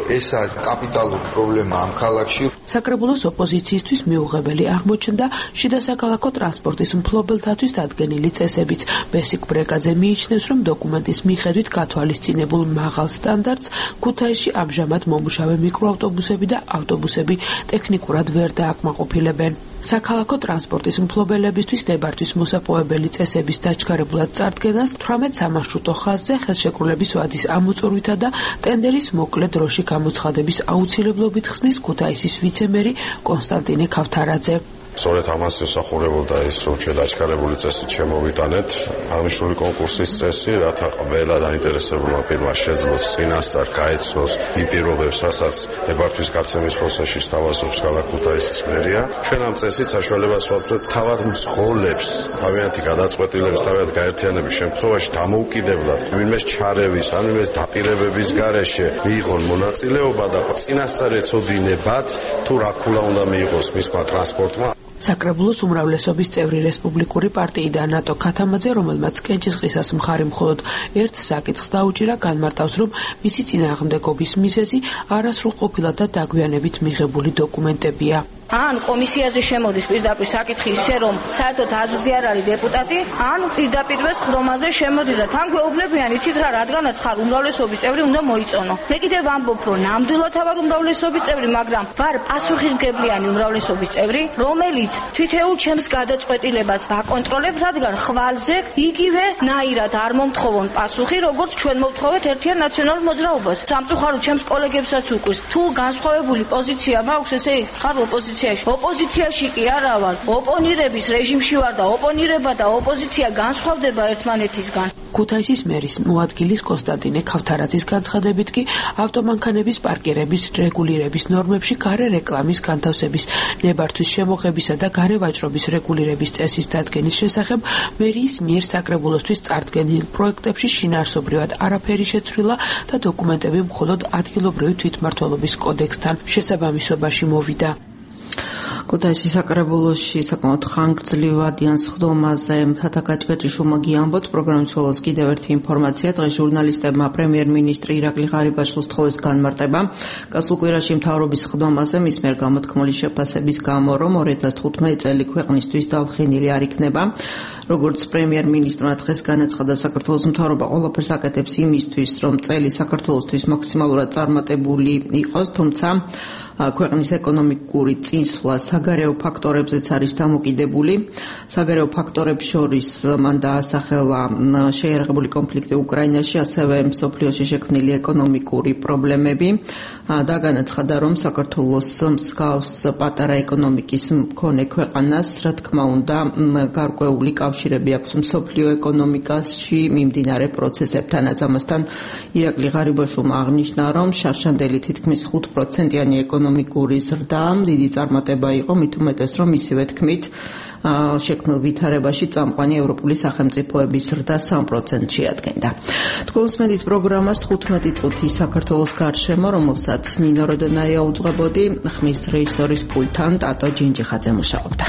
კაპიტალური პრობლემა ამ ქალაქში. საკრებულოს ოპოზიციისთვის მიუღებელი აღმოჩნდა შიდა საქალაქო ტრანსპორტის მფლობელთათვის დადგენილი წესებიც. ბესიკ ბრეკაძე მიიჩნევს, რომ დოკუმენტის მიხედვით გათვალისწინებულ მაღალ სტანდარტს ქუთაისში ამჟამად მომუშავე მიკროავტობუსები და ავტობუსები ტექნიკურად ვერ დააკმაყოფილებენ. საქალაქო ტრანსპორტის მფლობელებისთვის ნებართვის მოსაპოვებელი წესების დაჩქარებულად წარდგენას თვრამეტ სამარშრუტო ხაზზე ხელშეკრულების ვადის ამოწურვითა და ტენდერის მოკლე დროში გამოცხადების აუცილებლობით ხსნის ქუთაისის ვიცემერი კონსტანტინე ქავთარაძე. სწორედ ამას ემსახურებოდა ის, რომ შედაჩქარებული წესით შემოვიტანეთ აღნიშნული კონკურსის წესი, რათა ყველა დაინტერესებულმა პირმა შეძლოს წინასწარ გაეცნოს იმ პირობებს, რასაც ნებართვის გაცემის პროცესში სთავაზობს ქალაქ ქუთაისის მერია. ჩვენ ამ წესით საშუალებას ვაძლევთ თავად მსხოლებს, თავიანთი გადაწყვეტილების, თავიანთ გაერთიანების შემთხვევაში დამოუკიდებლად ვინმეს ჩარევის, ან ვინმეს დაპირებების გარეშე მიიღონ მონაწილეობა და წინასწარ ეცოდინებათ თუ რა ქულა უნდა მიიღოს მისმა ტრანსპორტმა. საკრებულოს უმრავლესობის წევრი რესპუბლიკური პარტიიდან ნატო ქათამაძე, რომელმაც კენჭისყრისას მხარი მხოლოდ ერთ საკითხს დაუჭირა, განმარტავს, რომ მისი წინააღმდეგობის მიზეზი არასრულყოფილად და დაგვიანებით მიღებული დოკუმენტებია. ან კომისიაზე შემოდის პირდაპირ საკითხი ისე, რომ საერთოდ აზზე არ არის დეპუტატი, ან პირდაპირ ხდომაზე შემოდის და თან გვეუბნებიან, იცით რა, რადგანაც ხარ უმრავლესობის წევრი, უნდა მოიწონო. მე კიდევ ვამბობ, რომ ნამდვილად ავარ უმრავლესობის წევრი, მაგრამ ვარ პასუხისმგებლიანი უმრავლესობის წევრი, რომელიც თითოეულ ჩემს გადაწყვეტილებას ვაკონტროლებ, რადგან ხვალზე იგივე ნაირად არ მომთხოვონ პასუხი, როგორც ჩვენ მოვთხოვეთ ერთიან ნაციონალურ მოძრაობას. სამწუხაროდ ჩემს კოლეგებსაც უყვირს, თუ განსხვავებული პოზიცია მაქვს, ესე იგი ხარ ოპოზიციაში. ოპოზიციაში კი არა ვარ, ოპონირების რეჟიმში ვარ და ოპონირება და ოპოზიცია განსხვავდება ერთმანეთისგან. ქუთაისის მერის მოადგილის კონსტანტინე ქავთარაძის განცხადებით კი ავტომანქანების პარკირების რეგულირების ნორმებში გარე რეკლამის განთავსების, ნებართვის შემოღებისა და გარე ვაჭრობის რეგულირების წესის დადგენის შესახებ მერიის მიერ საკრებულოსთვის წარდგენილ პროექტებში შინაარსობრივად არაფერი შეცვლილა და დოკუმენტები მხოლოდ ადგილობრივი თვითმმართველობის კოდექსთან შესაბამისობაში მოვიდა. ქუთაისის საკრებულოში საკმაოდ ხანგრძლივადიან სხდომაზე მთათა გაჭგაჭიშვილმა გიამბოთ. პროგრამის ბოლოს კიდევ ერთი ინფორმაცია. დღეს ჟურნალისტებმა პრემიერ-მინისტრი ირაკლი ღარიბაშვილს თხოვეს განმარტება გასულ კვირაში მთავრობის სხდომაზე მის მიერ გამოთქმული შეფასების გამო, რომ ორი ათას თხუთმეტი წელი ქვეყნისთვის დავხენილი არ იქნება. როგორც პრემიერ-მინისტრმა დღეს განაცხადა, საქართველოს მთავრობა ყველაფერს აკეთებს იმისთვის, რომ წელი საქართველოსთვის მაქსიმალურად წარმატებული იყოს, თუმცა ქვეყნის ეკონომიკური წინსვლა საგარეო ფაქტორებზეც არის დამოკიდებული. საგარეო ფაქტორებს შორის მან დაასახელა შეიარაღებული კონფლიქტი უკრაინაში, ასევე მსოფლიოში შექმნილი ეკონომიკური პრობლემები და განაცხადა, რომ საქართველოს მსგავს პატარა ეკონომიკის მქონე ქვეყანას, რა თქმა უნდა, გარკვეული კავშირები აქვს მსოფლიო ეკონომიკაში მიმდინარე პროცესებთანაც. ამასთან ირაკლი ღარიბაშვილმა აღნიშნა, რომ შარშანდელი თითქმის ხუთ პროცენტიანი ეკონომიკური ზრდა დიდი წარმატება იყო, მით უმეტეს, რომ ისევე თქმით შექმნილ ვითარებაში წამყვანი ევროპული სახელმწიფოების ზრდა სამ პროცენტს შეადგენდა. თქვენს მედით პროგრამას თხუთმეტი წუთი საქართველოს გარშემო, რომელსაც ნინო როდონაია უძღვებოდი, ხმის რეჟისორის პულტთან ტატო ჯინჯიხაძე მუშაობდა.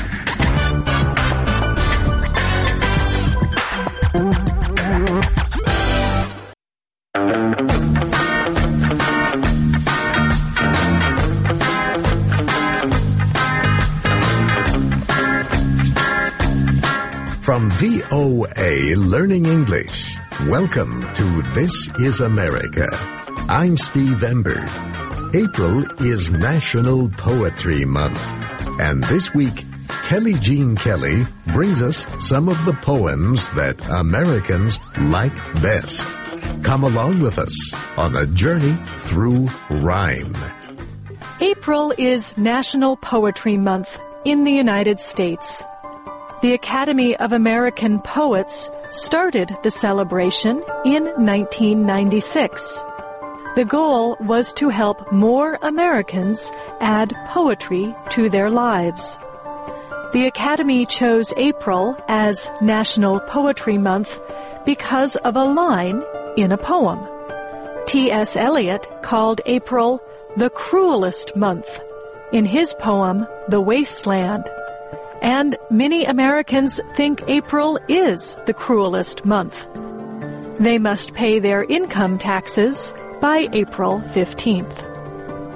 From V O A Learning English, welcome to This is America. I'm Steve Ember. April is National Poetry Month, and this week, Kelly Jean Kelly brings us some of the poems that Americans like best. Come along with us on a journey through rhyme. April is National Poetry Month in the United States. The Academy of American Poets started the celebration in nineteen ninety-six. The goal was to help more Americans add poetry to their lives. The Academy chose April as National Poetry Month because of a line in a poem. T S Eliot called April the cruelest month in his poem, The Wasteland. And many Americans think April is the cruelest month. They must pay their income taxes by April fifteenth.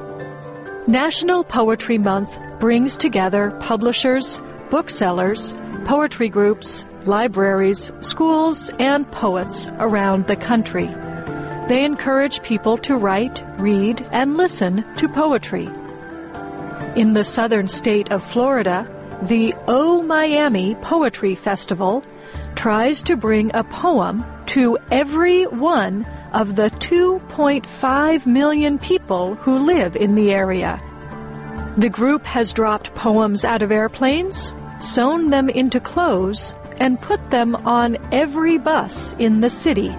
National Poetry Month brings together publishers, booksellers, poetry groups, libraries, schools, and poets around the country. They encourage people to write, read, and listen to poetry. In the southern state of Florida, the Oh Miami Poetry Festival tries to bring a poem to every one of the two point five million people who live in the area. The group has dropped poems out of airplanes, sewn them into clothes, and put them on every bus in the city.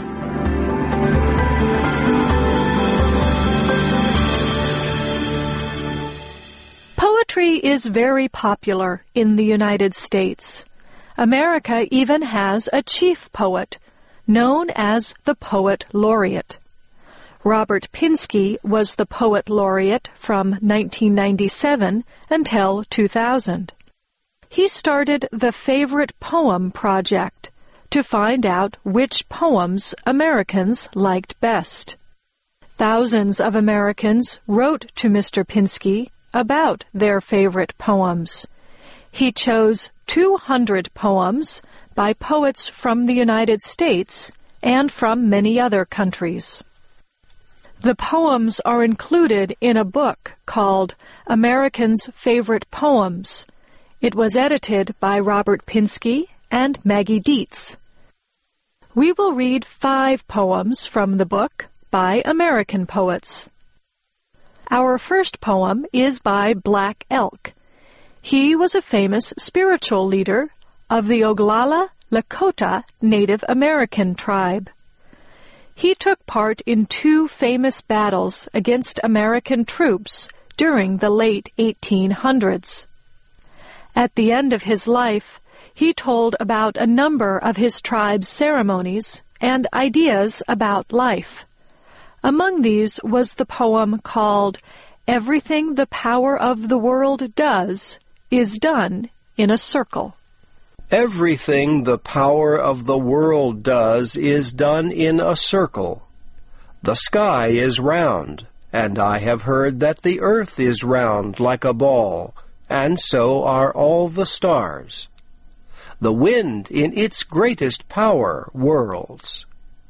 Poetry is very popular in the United States. America even has a chief poet, known as the Poet Laureate. Robert Pinsky was the Poet Laureate from nineteen ninety-seven until two thousand. He started the Favorite Poem Project to find out which poems Americans liked best. Thousands of Americans wrote to Mister Pinsky about their favorite poems. He chose two hundred poems by poets from the United States and from many other countries. The poems are included in a book called Americans' Favorite Poems. It was edited by Robert Pinsky and Maggie Dietz. We will read five poems from the book by American poets. Our first poem is by Black Elk. He was a famous spiritual leader of the Oglala Lakota Native American tribe. He took part in two famous battles against American troops during the late eighteen hundreds. At the end of his life, he told about a number of his tribe's ceremonies and ideas about life. Among these was the poem called Everything the Power of the World Does is Done in a Circle. Everything the power of the world does is done in a circle. The sky is round, and I have heard that the earth is round like a ball, and so are all the stars. The wind in its greatest power whirls.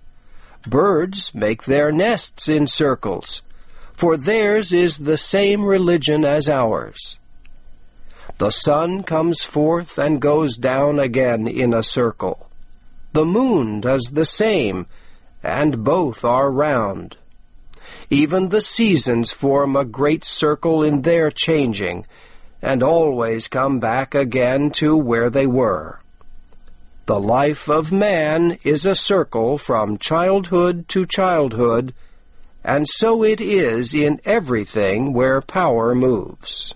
Birds make their nests in circles, for theirs is the same religion as ours. The sun comes forth and goes down again in a circle. The moon does the same, and both are round. Even the seasons form a great circle in their changing, and always come back again to where they were. The life of man is a circle from childhood to childhood, and so it is in everything where power moves.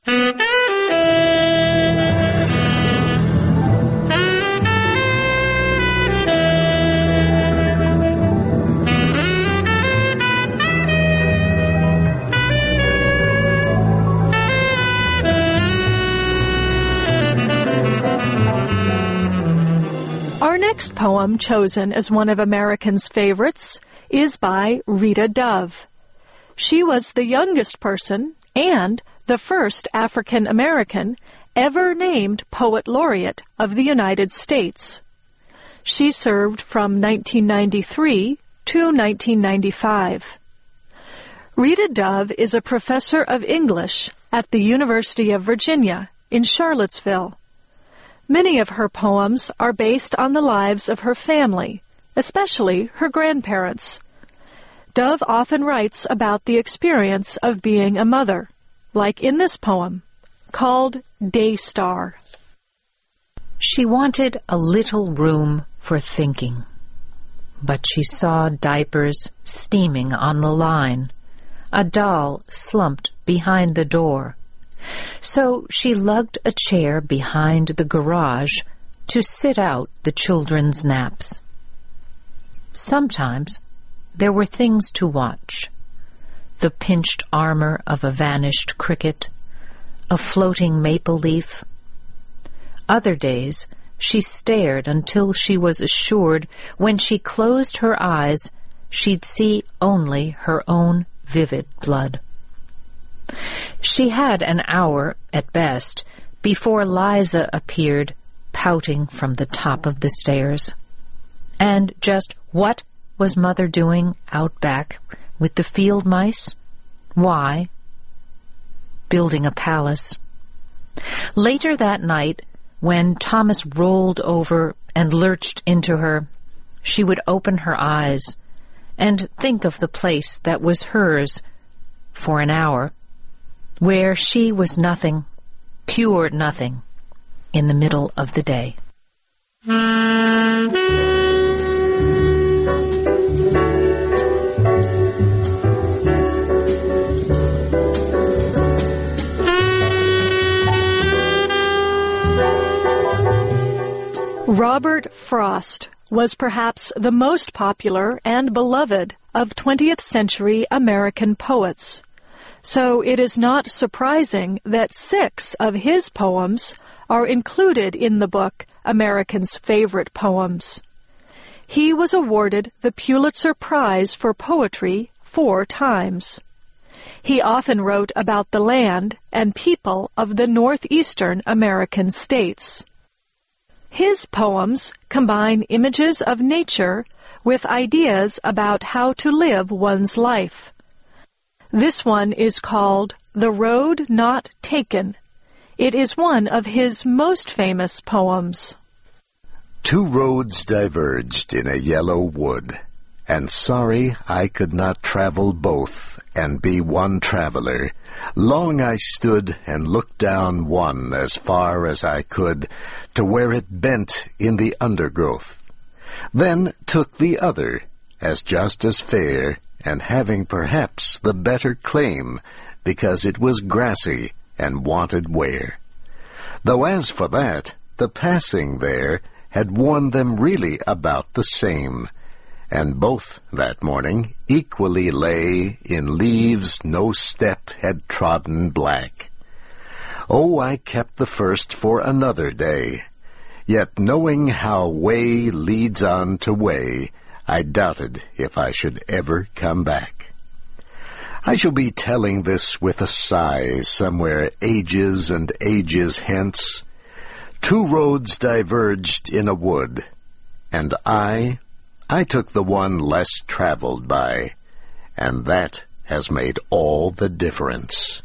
Our next poem, chosen as one of Americans' favorites, is by Rita Dove. She was the youngest person and the first African American ever named Poet Laureate of the United States. She served from nineteen ninety-three to nineteen ninety-five. Rita Dove is a professor of English at the University of Virginia in Charlottesville. Many of her poems are based on the lives of her family, especially her grandparents. Dove often writes about the experience of being a mother, like in this poem, called Daystar. She wanted a little room for thinking, but she saw diapers steaming on the line, a doll slumped behind the door. So she lugged a chair behind the garage to sit out the children's naps. Sometimes there were things to watch: the pinched armor of a vanished cricket, a floating maple leaf. Other days she stared until she was assured when she closed her eyes she'd see only her own vivid blood. She had an hour, at best, before Liza appeared, pouting from the top of the stairs. And just what was Mother doing out back with the field mice? Why? Building a palace. Later that night, when Thomas rolled over and lurched into her, she would open her eyes and think of the place that was hers for an hour, where she was nothing, pure nothing, in the middle of the day. Robert Frost was perhaps the most popular and beloved of twentieth century American poets. So it is not surprising that six of his poems are included in the book Americans' Favorite Poems. He was awarded the Pulitzer Prize for Poetry four times. He often wrote about the land and people of the northeastern American states. His poems combine images of nature with ideas about how to live one's life. This one is called The Road Not Taken. It is one of his most famous poems. Two roads diverged in a yellow wood, and sorry I could not travel both and be one traveler. Long I stood and looked down one as far as I could to where it bent in the undergrowth. Then took the other, as just as fair, and having perhaps the better claim, because it was grassy and wanted wear. Though as for that, the passing there had worn them really about the same, and both that morning equally lay in leaves no step had trodden black. Oh, I kept the first for another day, yet knowing how way leads on to way, I doubted if I should ever come back. I shall be telling this with a sigh somewhere ages and ages hence. Two roads diverged in a wood, and I, I took the one less traveled by, and that has made all the difference.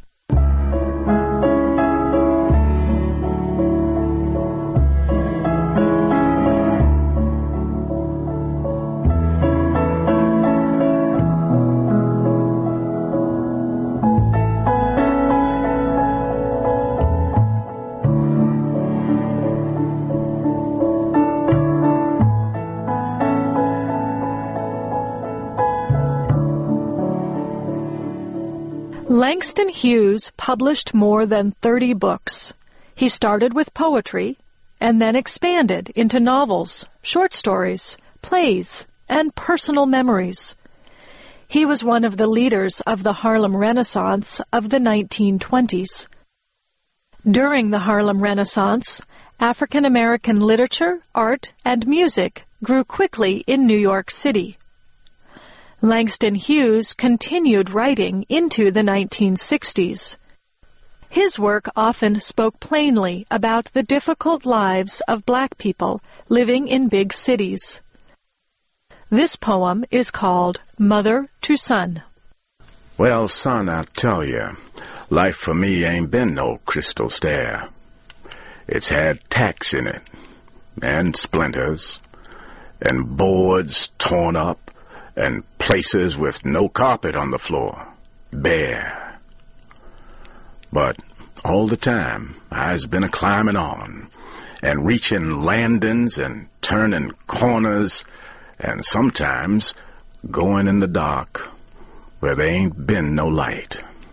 Langston Hughes published more than thirty books. He started with poetry and then expanded into novels, short stories, plays, and personal memories. He was one of the leaders of the Harlem Renaissance of the nineteen twenties. During the Harlem Renaissance, African American literature, art, and music grew quickly in New York City. Langston Hughes continued writing into the nineteen sixties. His work often spoke plainly about the difficult lives of black people living in big cities. This poem is called Mother to Son. Well, son, I tell you, life for me ain't been no crystal stair. It's had tacks in it, and splinters, and boards torn up, and places with no carpet on the floor, bare. But all the time, I's been a climbing on, and reaching landings and turning corners, and sometimes going in the dark, where there ain't been no light.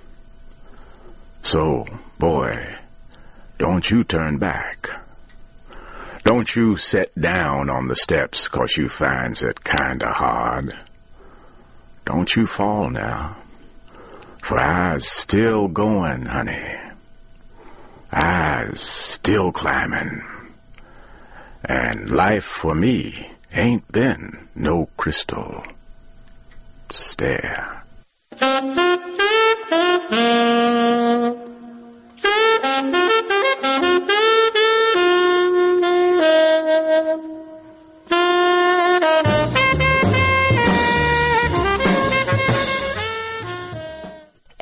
So, boy, don't you turn back. Don't you set down on the steps 'cause you finds it kinda hard. Don't you fall now, for I's still going, honey. I's still climbing. And life for me ain't been no crystal stair.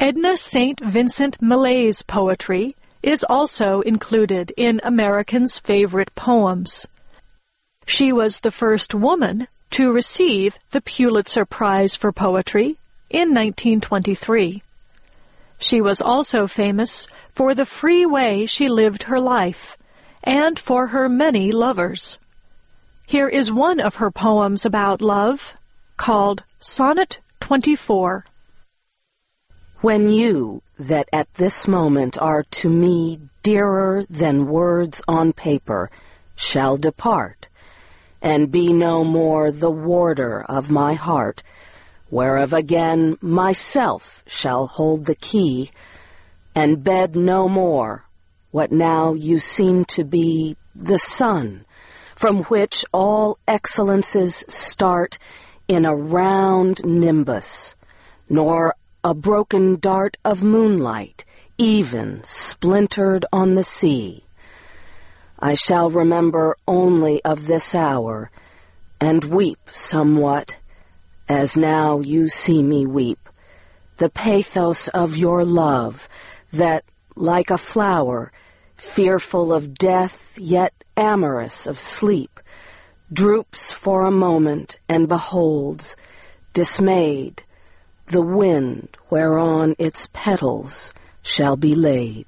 Edna Saint Vincent Millay's poetry is also included in Americans' favorite poems. She was the first woman to receive the Pulitzer Prize for Poetry in nineteen twenty-three. She was also famous for the free way she lived her life and for her many lovers. Here is one of her poems about love, called Sonnet twenty-four. When you, that at this moment are to me dearer than words on paper, shall depart, and be no more the warder of my heart, whereof again myself shall hold the key, and bed no more what now you seem to be the sun, from which all excellences start in a round nimbus, nor a broken dart of moonlight, even splintered on the sea. I shall remember only of this hour, and weep somewhat, as now you see me weep, the pathos of your love, that, like a flower, fearful of death, yet amorous of sleep, droops for a moment and beholds, dismayed, the wind whereon its petals shall be laid.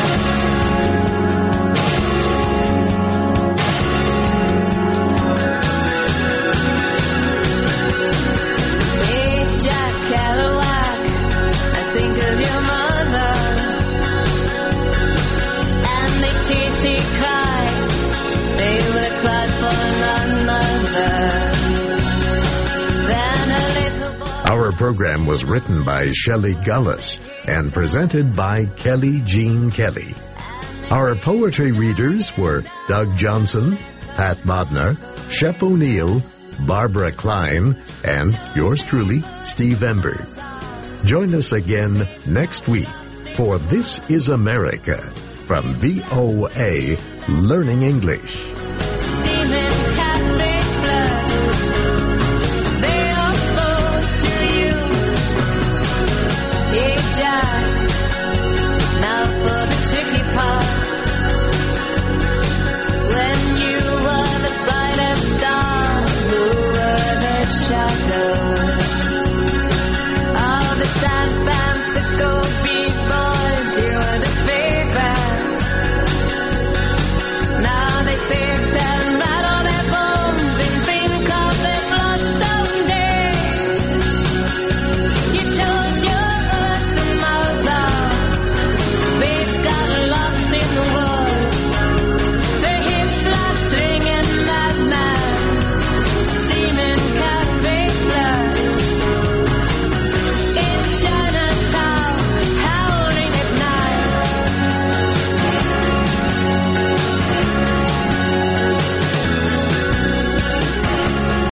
Hey, Jack Kerouac, I think of your mother, and the tears she cried, they would have cried for none other than a little boy. Our program was written by Shelley Gullis and presented by Kelly Jean Kelly. Our poetry readers were Doug Johnson, Pat Bodnar, Shep O'Neill, Barbara Klein, and yours truly, Steve Ember. Join us again next week for This is America from V O A Learning English.